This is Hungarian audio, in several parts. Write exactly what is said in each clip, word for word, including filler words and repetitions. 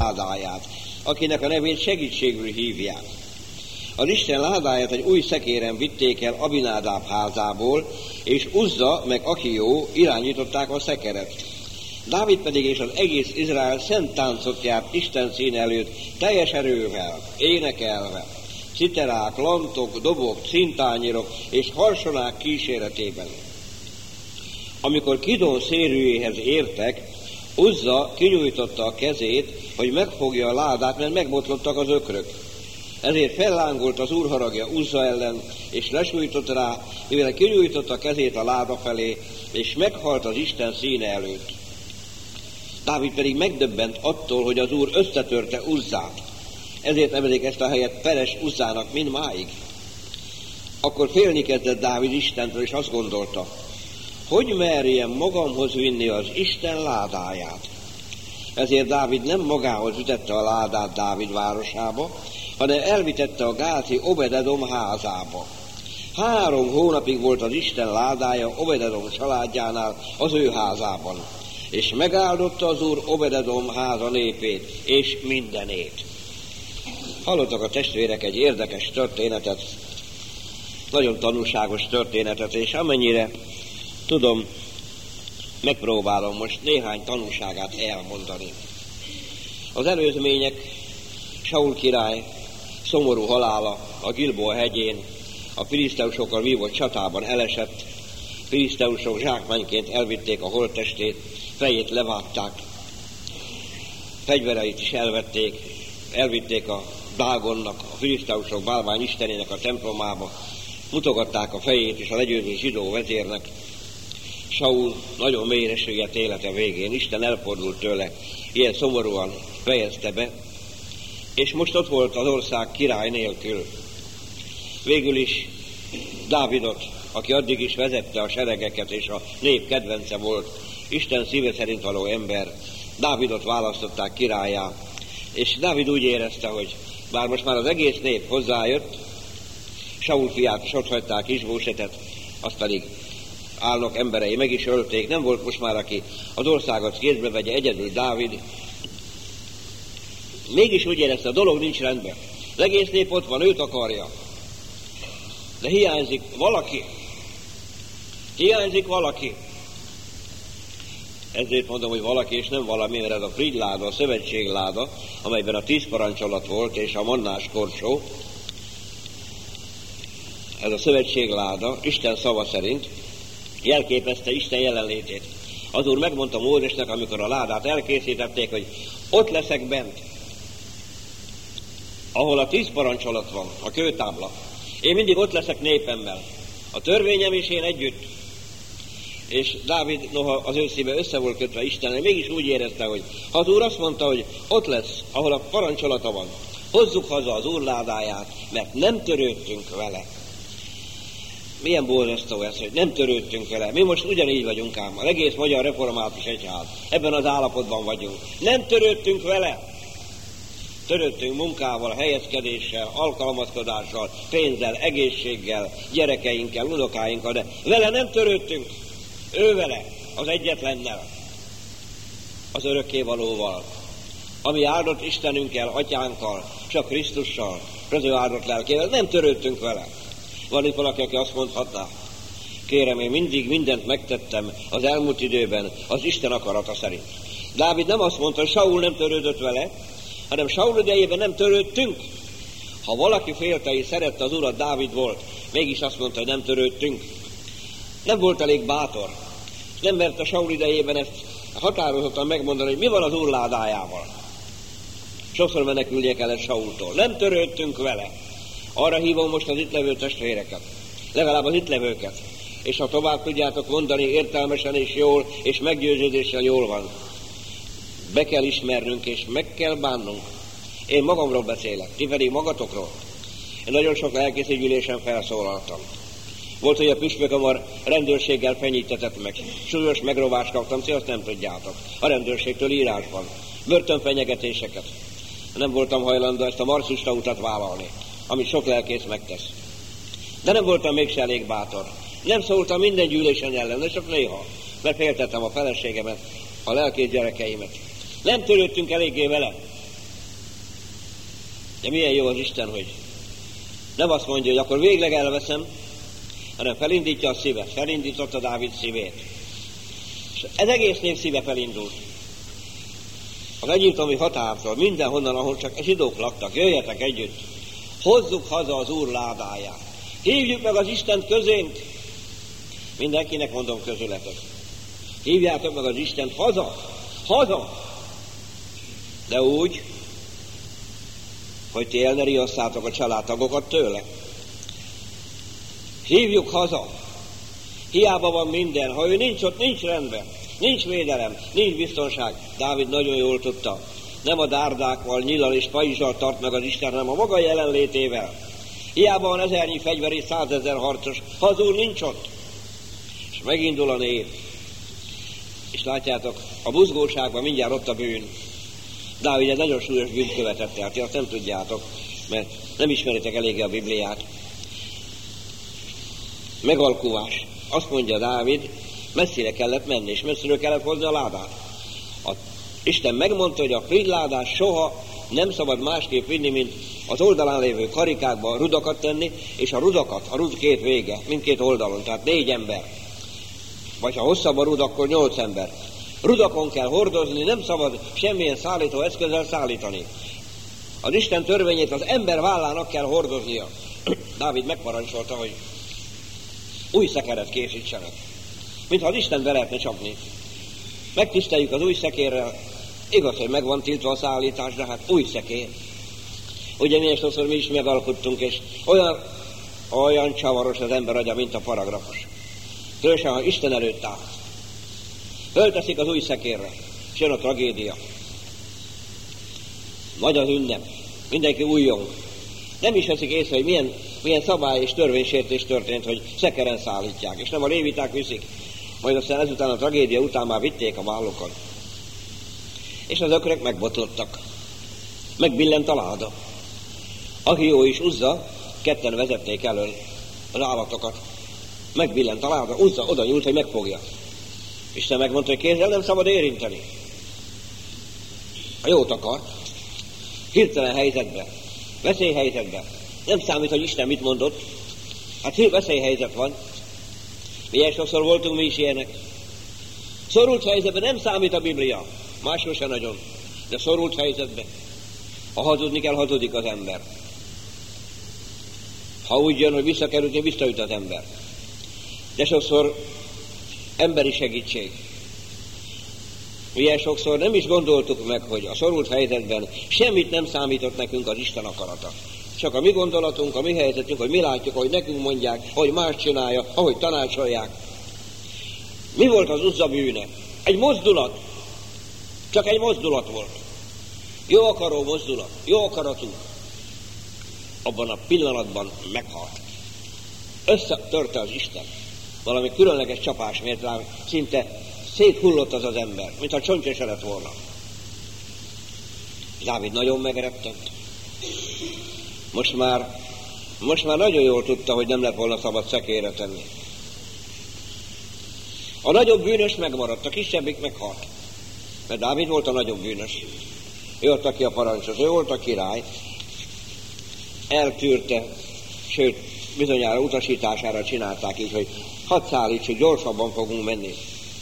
ládáját, akinek a nevét segítségül hívják. Az Isten ládáját egy új szekéren vitték el Abinádáb házából, és Uzza meg Ahió irányították a szekeret. Dávid pedig és az egész Izrael szent táncot járt Isten színe előtt teljes erővel, énekelve, citerák, lantok, dobok, cintányérok és harsonák kíséretében. Amikor Kidon szérűjéhez értek, Uzza kinyújtotta a kezét, hogy megfogja a ládát, mert megbotlottak az ökrök. Ezért fellángolt az Úr haragja Uzza ellen, és lesújtott rá, mivel kinyújtotta a kezét a láda felé, és meghalt az Isten színe előtt. Dávid pedig megdöbbent attól, hogy az Úr összetörte Uzzát. Ezért nevezik ezt a helyet Peres Uzzának mindmáig. Akkor félni kezdett Dávid Istentől, és azt gondolta, hogy merjem magamhoz vinni az Isten ládáját. Ezért Dávid nem magához ütette a ládát Dávid városába, hanem elvitette a gáti Obed-edom házába. Három hónapig volt az Isten ládája Obed-edom családjánál az ő házában, és megáldotta az Úr Obed-edom háza népét és mindenét. Hallottak a testvérek egy érdekes történetet, nagyon tanulságos történetet, és amennyire tudom, megpróbálom most néhány tanulságát elmondani. Az előzmények, Saul király szomorú halála a Gilboa hegyén, a filiszteusokkal vívott csatában elesett, filiszteusok zsákmányként elvitték a holttestét, fejét levágták, fegyvereit is elvették, elvitték a Dágonnak, a filiszteusok bálvány istenének a templomába, mutogatták a fejét és a legyőző zsidó vezérnek. Saul nagyon mélyre süllyedt élete végén, Isten elfordult tőle, ilyen szomorúan fejezte be, és most ott volt az ország király nélkül. Végül is Dávidot, aki addig is vezette a seregeket, és a nép kedvence volt, Isten szíve szerint való ember, Dávidot választották királlyá, és Dávid úgy érezte, hogy bár most már az egész nép hozzájött, Saul fiát is otthagyták, Isbósetet, azt pedig állnak emberei meg is ölték, nem volt most már, aki az országot kézbe vegye, egyedül Dávid. Mégis úgy érezte, a dolog nincs rendben. Az egész nép ott van, őt akarja. De hiányzik valaki. Hiányzik valaki. Ezért mondom, hogy valaki és nem valami, mert ez a Fridláda, a szövetségláda, amelyben a tíz parancsolat volt, és a mannás korsó. Ez a szövetségláda, Isten szava szerint jelképezte Isten jelenlétét. Az Úr megmondta Mózesnek, amikor a ládát elkészítették, hogy ott leszek bent, ahol a tíz parancsolat van, a kőtábla. Én mindig ott leszek népemmel, a törvényem és én együtt. És Dávid, noha az ő szíve össze volt kötve Istennel, mégis úgy érezte, hogy ha az Úr azt mondta, hogy ott lesz, ahol a parancsolata van, hozzuk haza az Úr ládáját, mert nem törődtünk vele. Milyen borzasztó ez, hogy nem törődtünk vele. Mi most ugyanígy vagyunk ám, az egész magyar református egyház. Ebben az állapotban vagyunk. Nem törődtünk vele. Törődtünk munkával, helyezkedéssel, alkalmazkodással, pénzzel, egészséggel, gyerekeinkkel, unokáinkkal, de vele nem törődtünk. Ő vele, az egyetlennel, az örökkévalóval, ami áldott Istenünkkel, Atyánkkal, csak Krisztussal, az ő áldott lelkével, nem törődtünk vele. Van itt valaki, aki azt mondhatná, kérem, én mindig mindent megtettem az elmúlt időben az Isten akarata szerint. Dávid nem azt mondta, hogy Saul nem törődött vele, hanem Saul idejében nem törődtünk. Ha valaki félte és szerette az Urat, Dávid volt, mégis azt mondta, hogy nem törődtünk. Nem volt elég bátor. Nem mert a Saul idejében ezt határozottan megmondani, hogy mi van az Úr ládájával. Sokszor meneküljék el ezt Saultól. Nem törődtünk vele. Arra hívom most az itt levő testvéreket, legalább az itt levőket, és ha tovább tudjátok mondani értelmesen és jól, és meggyőződéssel jól van, be kell ismernünk, és meg kell bánnunk. Én magamról beszélek, ti pedig magatokról. Én nagyon sok lelkészi gyűlésen felszólaltam. Volt, hogy a püspököm rendőrséggel fenyítetett meg. Súlyos megrovást kaptam, azt nem tudjátok. A rendőrségtől írásban. Börtönfenyegetéseket. Nem voltam hajlandó ezt a marxista utat vállalni, amit sok lelkész megtesz. De nem voltam mégse elég bátor. Nem szóltam minden gyűlésen ellen, de csak néha, mert féltettem a feleségemet, a lelkész gyerekeimet. Nem törődtünk eléggé vele. De milyen jó az Isten, hogy nem azt mondja, hogy akkor végleg elveszem, hanem felindítja a szívet, felindította Dávid szívét. És ez egész nép szíve felindult. Az egyiptomi határtól, mindenhonnan, ahol csak zsidók laktak, jöjjetek együtt, hozzuk haza az Úr ládáját. Hívjuk meg az Istent közénk. Mindenkinek mondom közületek. Hívjátok meg az Istent haza, haza. De úgy, hogy ti el ne riasszátok a családtagokat tőle. Hívjuk haza. Hiába van minden, ha ő nincs ott, nincs rendben, nincs védelem, nincs biztonság. Dávid nagyon jól tudta. Nem a dárdákkal, nyillal és pajzsal tart meg az Isten, hanem a maga jelenlétével. Hiába van ezernyi fegyver és százezer harcos, ha az Úr nincs ott. És megindul a nép. És látjátok, a buzgóságban mindjárt ott a bűn. Dávid egy nagyon súlyos bűnt követett el, ti azt nem tudjátok, mert nem ismeritek eléggé a Bibliát. Megalkuvás. Azt mondja Dávid, messzire kellett menni, és messziről kellett hozni a ládát. A Isten megmondta, hogy a frigyládát soha nem szabad másképp vinni, mint az oldalán lévő karikákba rudakat tenni, és a rudakat, a rud két vége, mindkét oldalon, tehát négy ember. Vagy ha hosszabb a rud, akkor nyolc ember. Rudakon kell hordozni, nem szabad semmilyen szállító eszközzel szállítani. Az Isten törvényét az ember vállának kell hordoznia. Dávid megparancsolta, hogy új szekeret készítsenek. Mintha az Isten be lehetne csapni. Megtiszteljük az új szekérrel. Igaz, hogy meg van tiltva a szállítás, de hát új szekér. Ugye milyen sokszor mi is megalkottunk, és olyan, olyan csavaros az ember agya, mint a paragrafos. Különösen, ha Isten előtt áll. Fölteszik az új szekérre, és jön a tragédia. Nagy az ünnep, mindenki újjong. Nem is veszik észre, hogy milyen, milyen szabály és törvénysértés történt, hogy szekeren szállítják, és nem a léviták viszik. Majd aztán ezután a tragédia után már vitték a vállukon. És az ökrök megbotlottak. Megbillent a láda. Ahió és Uzza ketten vezették elől az állatokat. Megbillent a láda, Uzza oda nyúlt, hogy megfogja. Isten megmondta, hogy kézzel nem szabad érinteni. A jót akar. Hirtelen helyzetben, veszélyhelyzetben. Nem számít, hogy Isten mit mondott. Hát veszélyhelyzet van. Milyen sokszor voltunk mi is ilyenek. Szorult helyzetben nem számít a Biblia. Másról se nagyon. De szorult helyzetben. Ha hazudni kell, hazudik az ember. Ha úgy jön, hogy visszakerülni, visszaüt az ember. De sokszor emberi segítség. Milyen sokszor nem is gondoltuk meg, hogy a szorult helyzetben semmit nem számított nekünk az Isten akarata. Csak a mi gondolatunk, a mi helyzetünk, hogy mi látjuk, hogy nekünk mondják, hogy más csinálja, ahogy tanácsolják. Mi volt az Uzza bűne? Egy mozdulat. Csak egy mozdulat volt. Jó akaró mozdulat, jó akaratú. Abban a pillanatban meghalt. Összetörte az Isten. Valami különleges csapás mért rá, szinte széthullott az az ember, mintha csontja lett volna. Dávid nagyon megrettent. Most már, most már nagyon jól tudta, hogy nem lett volna szabad szekérre tenni. A nagyobb bűnös megmaradt, a kisebbik meghalt. Mert Dávid volt a nagyobb bűnös. Ő volt, aki a parancsot, ő volt a király. Eltűrte, sőt, bizonyára utasítására csinálták így, hogy hadd szállítsuk, gyorsabban fogunk menni.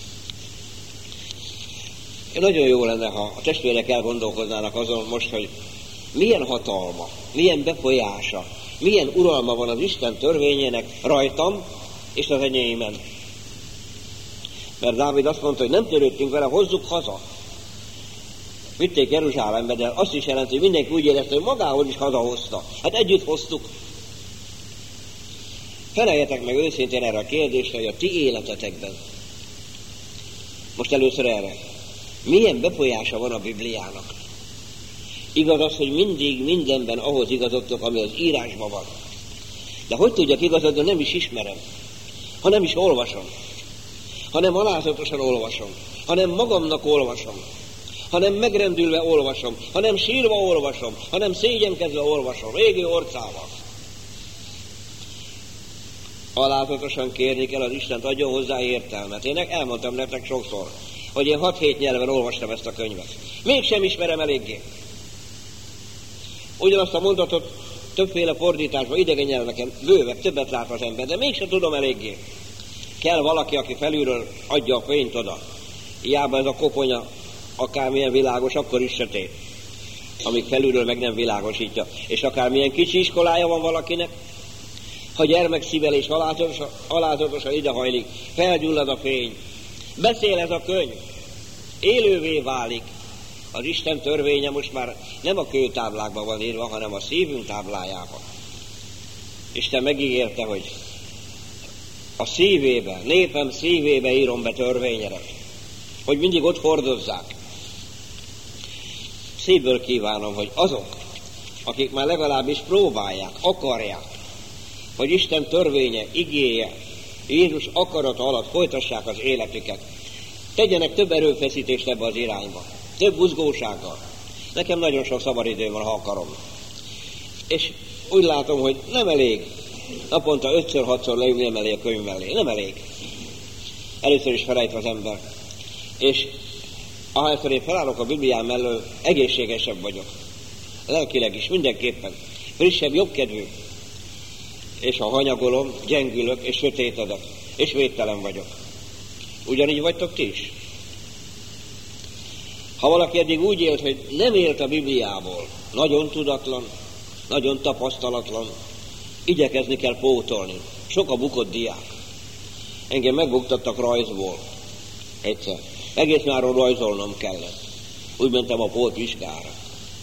Nagyon jó lenne, ha a testvérek elgondolkoznának azon most, hogy milyen hatalma, milyen befolyása, milyen uralma van az Isten törvényének rajtam és az enyémen. Mert Dávid azt mondta, hogy nem törődtünk vele, hozzuk haza. Vitték Jeruzsálembe, de azt is jelenti, hogy mindenki úgy érezte, hogy magához is hazahozta. Hát együtt hoztuk. Feleljetek meg őszintén erre a kérdésre, hogy a ti életetekben. Most először erre. Milyen befolyása van a Bibliának? Igaz az, hogy mindig mindenben ahhoz igazodtok, ami az írásban van. De hogy tudjak igazodni, nem is ismerem. Ha nem is olvasom. Hanem alázatosan olvasom. Hanem magamnak olvasom. Hanem megrendülve olvasom. Hanem sírva olvasom. Hanem szégyenkezve olvasom. Égő orcával. Alázatosan kérni kell az Istent, adjon hozzá értelmet. Én elmondtam nektek sokszor, hogy én hat-hét nyelven olvastam ezt a könyvet. Mégsem ismerem eléggé. Ugyanazt a mondatot többféle fordításban, idegen nyelveken bővebb, többet lát az ember, de mégsem tudom eléggé. Kell valaki, aki felülről adja a fényt oda. Hiába ez a koponya akármilyen világos, akkor is sötét. Amíg felülről meg nem világosítja. És akármilyen kicsi iskolája van valakinek, ha gyermekszívelés alázatosan, alázatosan idehajlik, felgyullad a fény. Beszél ez a könyv, élővé válik. Az Isten törvénye most már nem a kőtáblákban van írva, hanem a szívünk táblájában. Isten megígérte, hogy a szívébe, népem szívébe írom be törvényeret, hogy mindig ott hordozzák. Szívből kívánom, hogy azok, akik már legalábbis próbálják, akarják, hogy Isten törvénye, igéje, Jézus akarata alatt folytassák az életüket, tegyenek több erőfeszítést ebbe az irányba, több buzgósággal. Nekem nagyon sok szabadidőm van, ha akarom. És úgy látom, hogy nem elég naponta ötször-hatszor leülni emellé a könyv mellé. Nem elég. Először is felejt az ember. És ahányszor én felállok a Bibliám mellől, egészségesebb vagyok. Lelkileg is, mindenképpen. Frissebb, jobbkedvű. És ha hanyagolom, gyengülök, és sötétedek, és védtelen vagyok. Ugyanígy vagytok ti is. Ha valaki eddig úgy élt, hogy nem élt a Bibliából, nagyon tudatlan, nagyon tapasztalatlan, igyekezni kell pótolni. Sok a bukott diák. Engem megbuktattak rajzból. Egyszer. Egész nyáron rajzolnom kellett. Úgy mentem a pótvizsgára.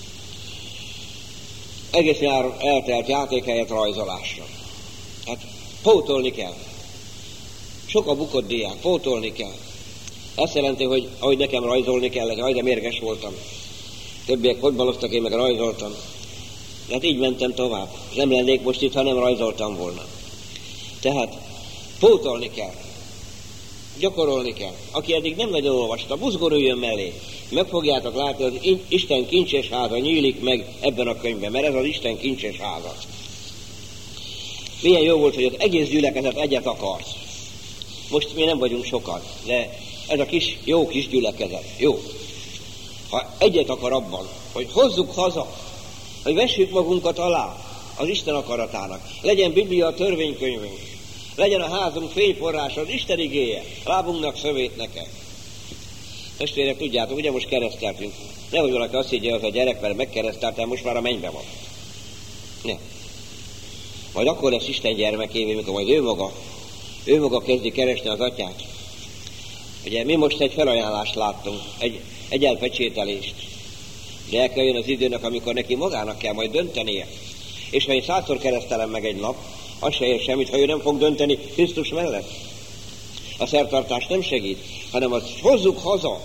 Egész nyáron eltelt játék helyett rajzolásra. Hát pótolni kell. Sok a bukott diák, pótolni kell. Azt jelenti, hogy ahogy nekem rajzolni kellett, ahogy de mérges voltam. Többiek fotballoztak, én meg rajzoltam. Hát így mentem tovább. Nem lennék most itt, ha nem rajzoltam volna. Tehát pótolni kell. Gyakorolni kell. Aki eddig nem nagyon olvasta, buzgoruljon mellé. Meg fogjátok látni, hogy Isten kincses háza nyílik meg ebben a könyvben, mert ez az Isten kincses háza. Milyen jó volt, hogy az egész gyülekezet egyet akart. Most mi nem vagyunk sokan, de ez a kis, jó kis gyülekezet, jó. Ha egyet akar abban, hogy hozzuk haza, hogy vessük magunkat alá az Isten akaratának, legyen Biblia a törvénykönyvünk, legyen a házunk fényforrása, az Isten igéje, lábunknak szövétneke. Testvérek, tudjátok, ugye most kereszteltünk. Nehogy valaki azt higgye, hogy a gyerek, mert megkereszteltem, most már a mennybe van. Nem. Majd akkor lesz Isten gyermekévé, mikor majd ő maga, ő maga kezdi keresni az atyát. Ugye mi most egy felajánlást láttunk, egy, egy elpecsételést. De el kell jön az időnek, amikor neki magának kell majd döntenie. És ha én százszor keresztelem meg egy nap, az se ér semmit, ha ő nem fog dönteni Krisztus mellett. A szertartás nem segít, hanem azt hozzuk haza.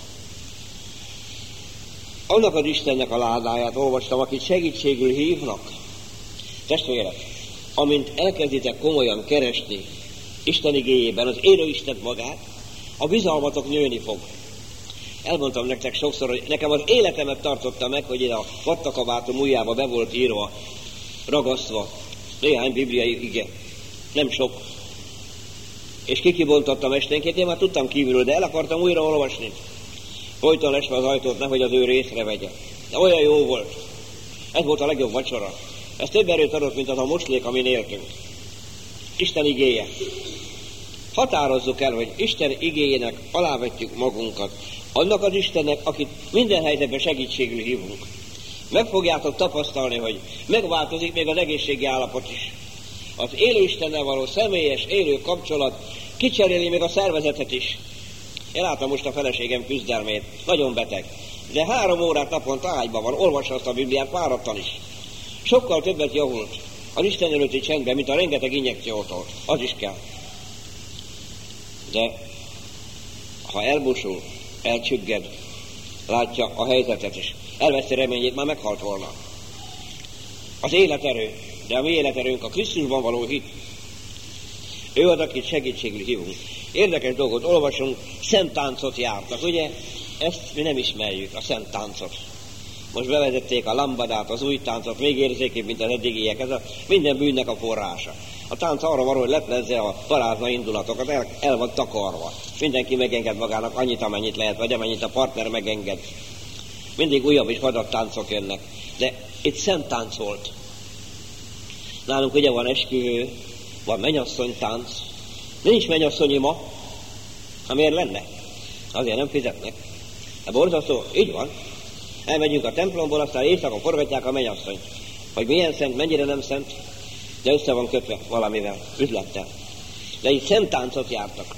Annak az Istennek a ládáját olvastam, akit segítségül hívnak. Testvérek, amint elkezditek komolyan keresni Isten igéjében az élő Istent magát, a bizalmatok nőni fog. Elmondtam nektek sokszor, hogy nekem az életemet tartotta meg, hogy én a pattakabátom ujjába be volt írva, ragasztva néhány bibliai ige. Nem sok. És kikibontottam esténként, én már tudtam kívülről, de el akartam újra olvasni. Folyton esve az ajtót, nehogy az ő részre vegye. De olyan jó volt. Ez volt a legjobb vacsora. Ez több erőt adott, mint az a moslék, amin éltünk. Isten igéje. Határozzuk el, hogy Isten igéjének alávetjük magunkat. Annak az Istennek, akit minden helyzetben segítségül hívunk. Meg fogjátok tapasztalni, hogy megváltozik még az egészségi állapot is. Az élő Istennel való személyes, élő kapcsolat kicseréli még a szervezetet is. Én látom most a feleségem küzdelmét, nagyon beteg. De három órát naponta ágyban van, olvassa azt a Bibliát fáradtan is. Sokkal többet javult az Isten előtti csendben, mint a rengeteg injekciótól. Az is kell. De ha elbusul, elcsügged, látja a helyzetet is, elveszi reményét, már meghalt volna. Az életerő, de a mi életerőnk a Krisztusban való hit. Ő az, akit segítségül hívunk. Érdekes dolgot olvasunk, szent táncot jártak, ugye? Ezt mi nem ismerjük, a szent táncot. Most bevezették a lambadát, az új táncot, még érzékében, mint az eddigiek, ez a minden bűnnek a forrása. A tánc arra van, hogy leplezze a parázna indulatokat, el, el van takarva. Mindenki megenged magának annyit, amennyit lehet, vagy amennyit a partner megenged. Mindig újabb és vadabb táncok jönnek. De itt szent tánc volt. Nálunk ugye van esküvő, van mennyasszonytánc. Nincs mennyasszonyi ma. Ha miért lenne? Azért nem fizetnek. De borzasztó, így van. Elmegyünk a templomból, aztán éjszaka forgatják a mennyasszonyt. Hogy milyen szent, mennyire nem szent, de össze van kötve valamivel, üzlettel. De itt szent táncot jártak.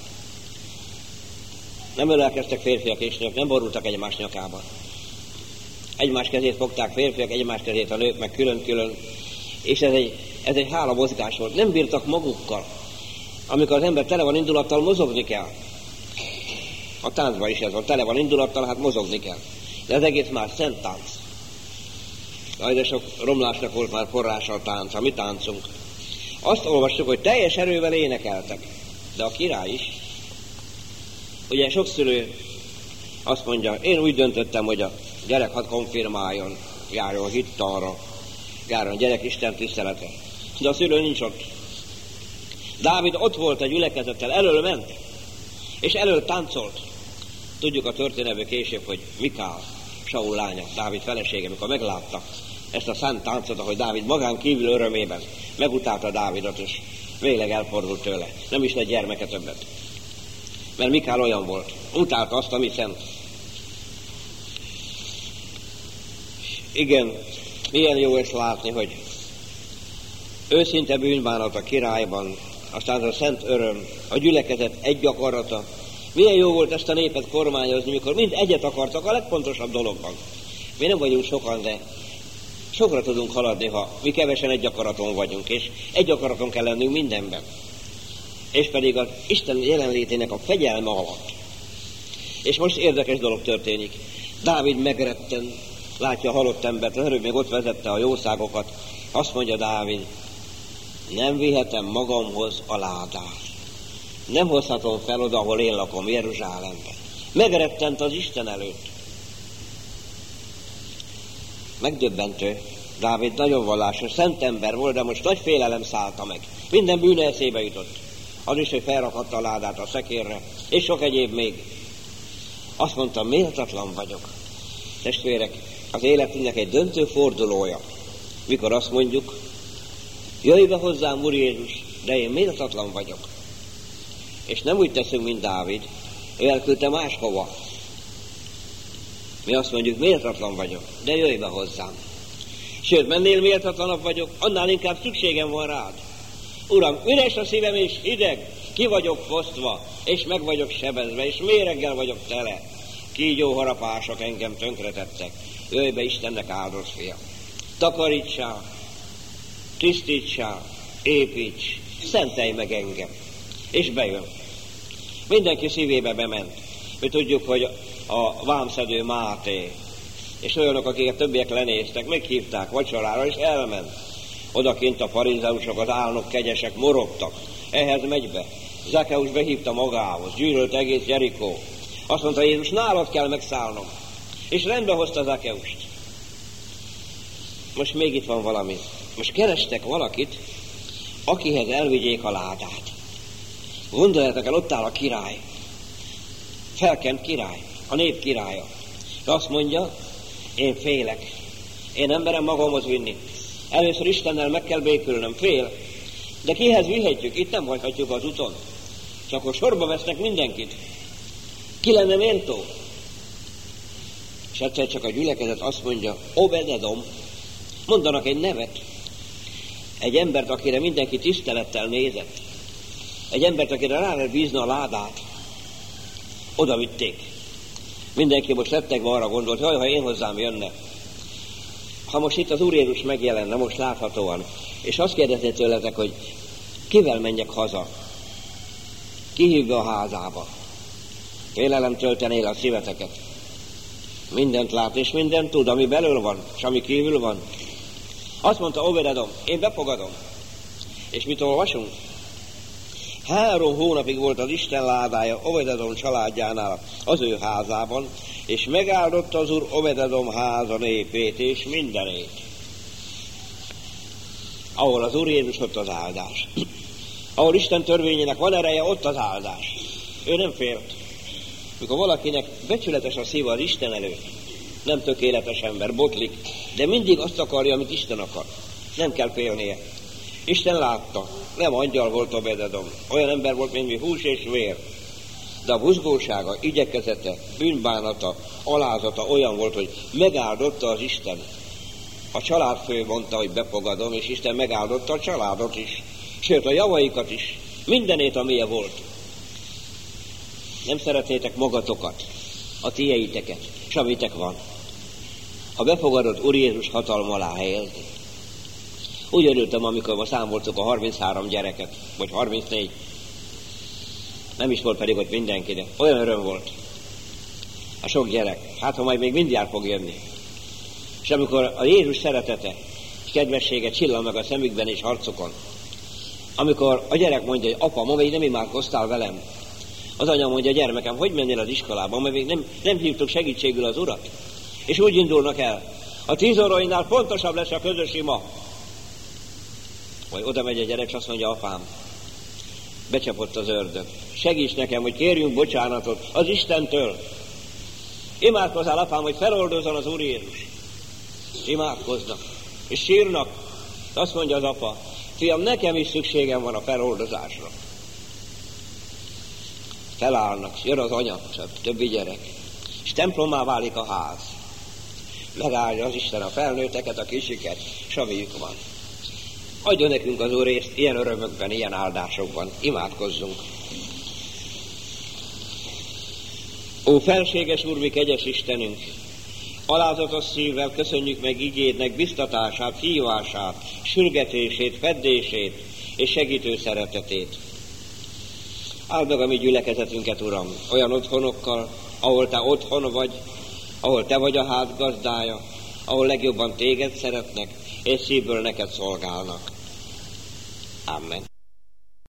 Nem ölelkeztek férfiak és nők, nem borultak egymás nyakába. Egymás kezét fogták férfiak, egymás kezét a nők, meg külön-külön. És ez egy, ez egy hála mozgás volt. Nem bírtak magukkal. Amikor az ember tele van indulattal, mozogni kell. A táncban is ez van, tele van indulattal, hát mozogni kell. De ez egész már szent tánc. Jaj, de sok romlásnak volt már forrása a tánc, a mi táncunk. Azt olvastuk, hogy teljes erővel énekeltek. De a király is. Ugye sok szülő azt mondja, én úgy döntöttem, hogy a gyerek hadd konfirmáljon, járjon hittalra, járjon gyerek Isten tisztelete. De a szülő nincs ott. Dávid ott volt a gyülekezettel, elől ment, és elől táncolt. Tudjuk a történetből később, hogy Mikál, Saul lánya, Dávid felesége, mikor meglátta ezt a szent táncot, ahogy Dávid magán kívül örömében megutálta Dávidot, és végleg elfordult tőle. Nem is lett gyermeke többet. Mert Mikál olyan volt. Utálta azt, ami szent. Igen, milyen jó ezt látni, hogy őszinte bűnbánat a királyban, aztán a szent öröm, a gyülekezet egy akarata. Milyen jó volt ezt a népet kormányozni, mikor mind egyet akartak a legfontosabb dologban. Mi nem vagyunk sokan, de sokra tudunk haladni, ha mi kevesen egy akaraton vagyunk, és egy akaraton kell lennünk mindenben. És pedig az Isten jelenlétének a fegyelme alatt. És most érdekes dolog történik. Dávid megretten, látja a halott embert, az előbb még ott vezette a jószágokat. Azt mondja Dávid, nem vihetem magamhoz a ládát. Nem hozhatom fel oda, ahol én lakom, Jeruzsálemben. Megrettent az Isten előtt. Megdöbbentő. Dávid nagyon vallásos, szent ember volt, de most nagy félelem szállta meg. Minden bűne eszébe jutott. Az is, hogy felrakhatta a ládát a szekérre, és sok egyéb még. Azt mondta, méltatlan vagyok. Testvérek, az életünknek egy döntő fordulója, mikor azt mondjuk, jöjj be hozzám, Úr Jézus, de én méltatlan vagyok. És nem úgy teszünk, mint Dávid, ő elküldte máshova. Mi azt mondjuk, méltatlan vagyok, de jöjj be hozzám. Sőt, mennél méltatlanabb vagyok, annál inkább szükségem van rád. Uram, üres a szívem és hideg, ki vagyok fosztva, és meg vagyok sebezve, és méreggel vagyok tele. Kígyó harapások engem tönkretettek. Jöjj be, Istennek áldott fia. Takarítsál, tisztítsál, építs, szentelj meg engem. És bejön. Mindenki szívébe bement. Mi tudjuk, hogy a vámszedő Máté, és olyanok, akiket többiek lenéztek, meghívták vacsorára, és elment. Odakint a farizeusok, az álnok, kegyesek morogtak. Ehhez megy be. Zakkeus behívta magához, gyűlölt egész Jerikó. Azt mondta, Jézus, nálad kell megszállnom. És rendbe hozta Zakkeust. Most még itt van valami. Most kerestek valakit, akihez elvigyék a ládát. Gondoljátok el, ott áll a király. Felkent király, a nép királya. De azt mondja, én félek. Én nem merem magamhoz vinni. Először Istennel meg kell békülnöm, fél. De kihez vihetjük? Itt nem hagyhatjuk az úton. És akkor sorba vesznek mindenkit. Ki lenne méltó? És egyszer csak a gyülekezet azt mondja, Obed-edom. Mondanak egy nevet. Egy embert, akire mindenki tisztelettel nézett. Egy embert, akire rá lehet bízni a ládát. Oda vitték. Mindenki most rettegve arra gondolt, hogy ha én hozzám jönne. Ha most itt az Úr Jézus megjelenne, most láthatóan, és azt kérdezné tőletek, hogy kivel menjek haza? Ki hív be a házába? Félelem töltené el a szíveteket. Mindent lát és mindent tud, ami belül van, és ami kívül van. Azt mondta Obed-edom, én befogadom. És mit olvasunk? Három hónapig volt az Isten ládája Obed-edom családjánál az ő házában, és megáldotta az Úr Obed-edom háza népét és mindenét. Ahol az Úr Jézus, ott az áldás. Ahol Isten törvényének van ereje, ott az áldás. Ő nem félt. Mikor valakinek becsületes a szíve az Isten előtt, nem tökéletes ember, botlik, de mindig azt akarja, amit Isten akar. Nem kell félnie. Isten látta, nem angyal volt Obed-edom, olyan ember volt, mint mi, hús és vér. De a buzgósága, igyekezete, bűnbánata, alázata olyan volt, hogy megáldotta az Isten. A családfő mondta, hogy befogadom, és Isten megáldotta a családot is, sőt a javaikat is, mindenét, amilyen volt. Nem szeretnétek magatokat, a tieiteket, s amitek van. Ha befogadott Úr Jézus hatalma alá helyezni. Úgy örültem, amikor ma számoltuk a harminchárom gyereket, vagy harmincnégy. Nem is volt pedig ott mindenki, de olyan öröm volt. A sok gyerek, hát ha majd még mindjárt fog jönni. És amikor a Jézus szeretete és kedvessége csillan meg a szemükben és arcukon, amikor a gyerek mondja, hogy apa, ma még nem imádkoztál velem. Az anya mondja, gyermekem, hogy mennél az iskolába, mert még nem, nem hívtuk segítségül az Urat. És úgy indulnak el. A tíz órainál fontosabb lesz a közös ima. Vagy oda megy a gyerek, és azt mondja, apám, becsapott az ördög. Segíts nekem, hogy kérjünk bocsánatot az Istentől. Imádkozzál, apám, hogy feloldozzon az Úr Jézus. Imádkoznak, és sírnak. Azt mondja az apa, fiam, nekem is szükségem van a feloldozásra. Felállnak, és jön az anya, többi gyerek, és templommá válik a ház. Megállja az Isten a felnőtteket, a kisiket, s amiük van. Adjon nekünk az Úr részt ilyen örömökben, ilyen áldásokban. Imádkozzunk. Ó, felséges Úr, mi kegyes Istenünk! Alázatos szívvel köszönjük meg igédnek biztatását, hívását, sürgetését, feddését és segítő szeretetét. Áld meg a mi gyülekezetünket, Uram, olyan otthonokkal, ahol Te otthon vagy, ahol Te vagy a ház gazdája, ahol legjobban Téged szeretnek, és szívből neked szolgálnak. Amen.